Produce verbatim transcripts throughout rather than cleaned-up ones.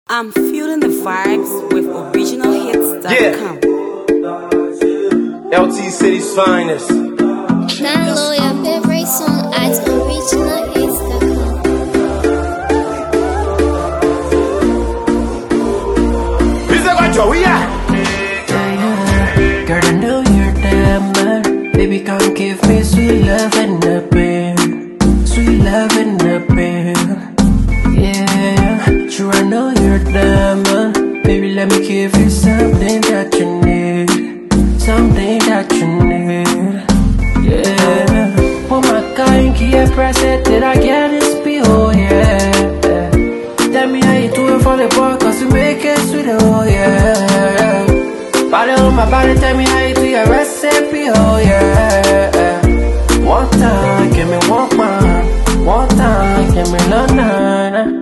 I'm feeling the vibes with original hits dot com. Yeah. L T City's finest. Download your favorite song at original hits dot com. Girl, I know you're diamond. Baby, come give me sweet love and a bit. Sweet love and a bit. Yeah, sure I know you're diamond. Baby, let me give you something that you need. Something that you need. Yeah. Oh my God, can you press it? Did I get this be? Oh yeah. Tell me how you do it for the boy, cause you make it sweet, oh yeah. Body on my body, tell me how you do your recipe, oh yeah. One time, give me one man. One time, give me no none.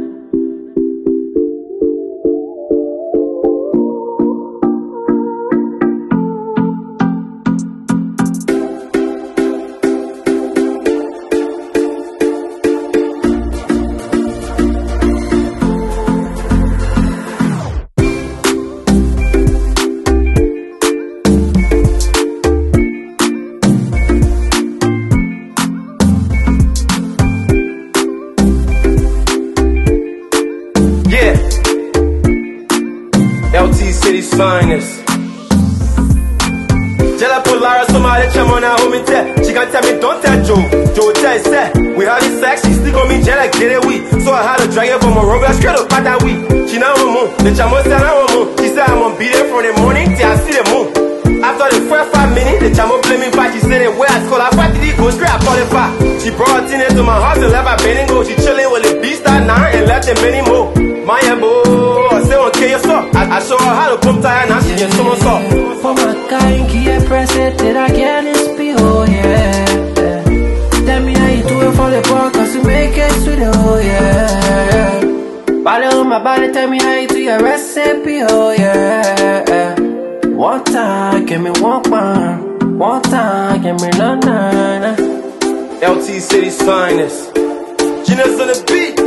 Yeah. L T City's finest. Jella Polara, somebody chum on her home and tell. She can tell me, don't tell Joe. Joe tell said, we having sex, she still on me, Jella, get it weak. So I had to drag it from a rubber, straight up at that week. She now on moon, the chamo said I'm on moon. She said I'm gonna be there from the morning till I see the moon. After the first five minutes, the chamo play me back. She said, where I call her, why did he go straight? I call it back. She brought her into my house and left her bending go. She chilling with the beast at nine and left them many more. My boy, I say okay, you saw. I show her how to pump tire now. She get someone saw. Oh my God, can you press it? Did I get this be? Oh yeah. Tell me how you do it for the boy, cause you make it sweet, oh yeah. Body on my body, tell me how you do your recipe, oh yeah. One time, give me one man. One time, give me no none. L T City's finest. Genius on the beat.